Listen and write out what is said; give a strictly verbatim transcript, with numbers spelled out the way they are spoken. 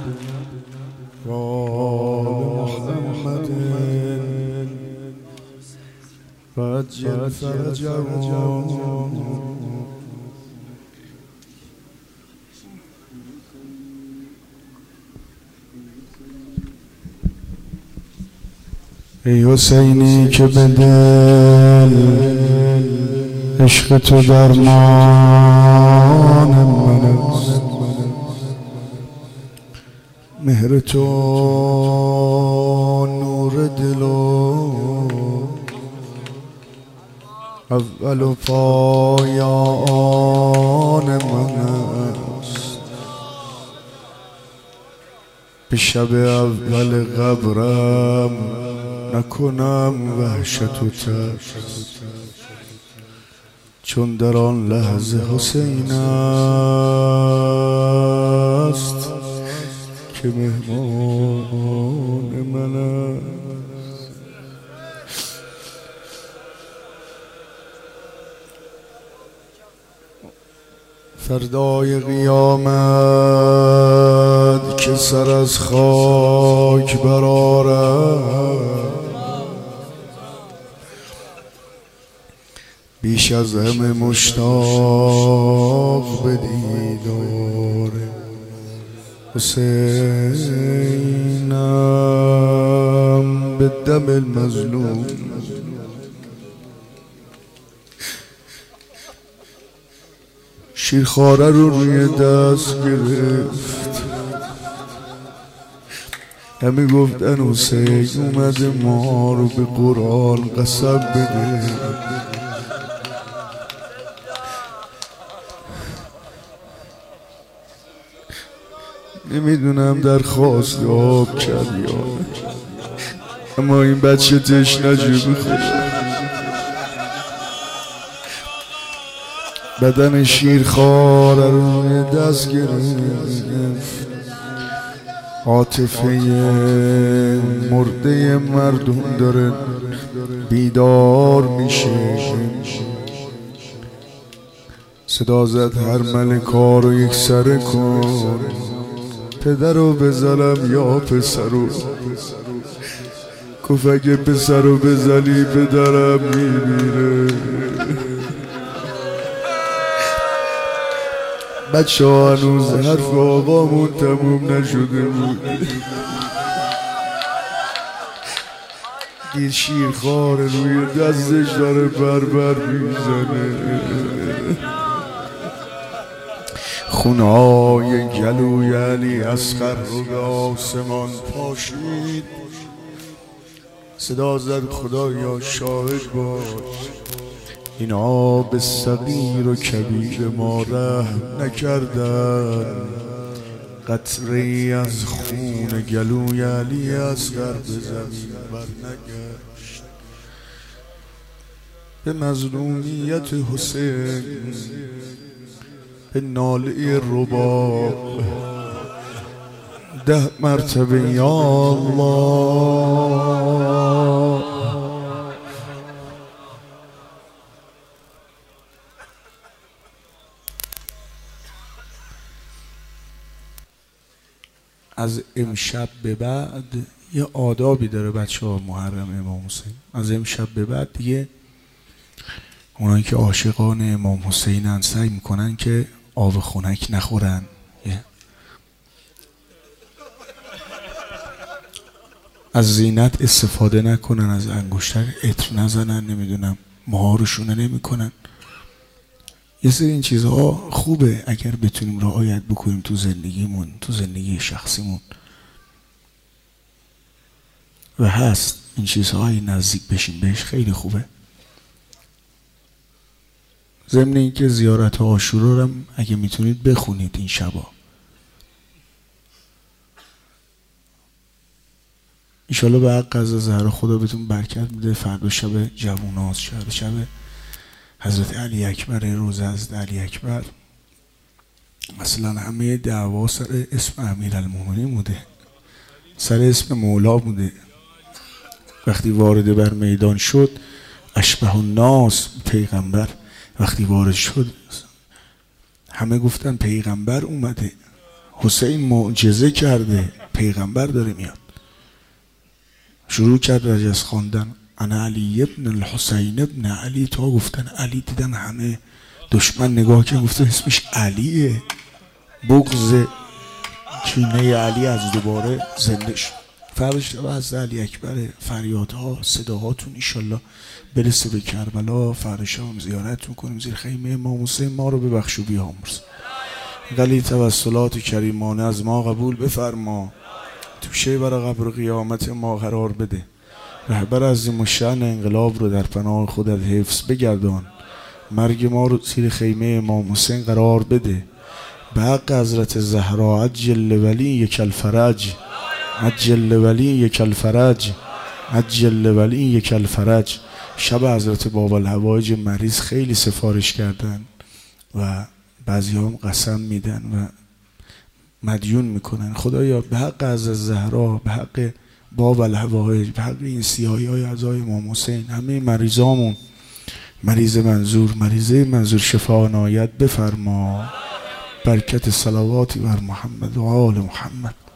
وآل محمد وعجل فرجهم. ای حسینی که به دل عشق تو درمان من است، مهر تو نور دل و اول و پایان من است. به شب اول قبرم نکنم وحشت و ترس، چون در آن لحظه حسین است که مهمان من است. فردای قیامت که سر از خاک برآرم، بیش از همه مشتاق به دیدار حسینم. به دم المظلوم شیرخواره رو روی دست گرفت، همه گفتن حسین اومده ما رو به قرآن قسم بده. نمیدونم درخواست آب کرد یا اما این بچه تشنه جو بخوره. بدن شیرخواره روی دست گرفت، عاطفه مرده مردم داره بیدار میشه. صدا زد هر ملکا رو یک سره کن، پدرو بزنم یا پسرو. گفت اگه پسرو بزنی پدرم میمیره. بچه ها هنوز حرف آقامون تموم نشده بود، دید شیرخوار روی دستش داره بربر میزنه. خونهای گلوی علی اصغر رو به آسمان پاشید. صدا زد خدایا شاهد باش، اینا به صغیر و کبیر ما رحم نکردن. قطره از خون گلوی علی اصغر به زمین برنگشت. به مظلومیت حسین، به ناله رباب ده مرتبه یا الله. از امشب به بعد یه آدابی داره بچه ها محرم امام حسین. از امشب به بعد دیگه اونایی که عاشقان امام حسینن سعی میکنن که آب خنک نخورن، از زینت استفاده نکنن، از انگشتر عطر نزنن، نمیدونم موها رو شونه نمیکنن. یه سری این چیزها خوبه اگر بتونیم رعایت بکنیم تو زندگیمون، تو زندگی شخصیمون، و هست این چیزهای نزدیک بشیم بهش خیلی خوبه. ضمن اینکه زیارت عاشورا رو هم اگه میتونید بخونید این شبا. انشالله به حق از زهرا خدا بهتون برکت میده. فردا شب جووناست، شب شب حضرت علی اکبر، روزه از علی اکبر. مثلا همه دعوا سر اسم امیرالمومنین بوده، سر اسم مولا بوده. وقتی وارد بر میدان شد اشبه الناس پیغمبر، وقتی وارد شد همه گفتن پیغمبر اومده. حسین معجزه کرده، پیغمبر داره میاد. شروع کرد رجز خواندن انا علی ابن الحسین ابن علی، تا گفتن علی دیدن همه دشمن نگاه که گفتن اسمش علیه. بغض کینه علی از دوباره زنده شد. فرش و از علی اکبر، فریادها صداهاتون ایشالله برسه به کربلا. فرش هم زیارت میکنیم زیر خیمه امام حسین. ما رو ببخش و بیامرز. ولی توسلات کریمانه از ما قبول بفرما. توشه برای قبر قیامت ما قرار بده. رهبر عظیم الشأن انقلاب رو در پناه خودت حفظ بگردان. مرگ ما رو زیر خیمه امام حسین قرار بده. به حق حضرت زهرا عجل ولی یک الفرج، عجل ولی یک الفرج، عجل ولی یک الفرج. شب حضرت باب الحوایج مریض خیلی سفارش کردن و بعضی هم قسم میدن و مدیون میکنن. خدایا به حق حضرت زهرا، به حق باب الحوایج، به حق این سیاهی های اعضای امام حسین، همه مریضامون، مریض منظور، مریضه منظور شفا عنایت بفرما. برکت صلواتی بر محمد و آل محمد.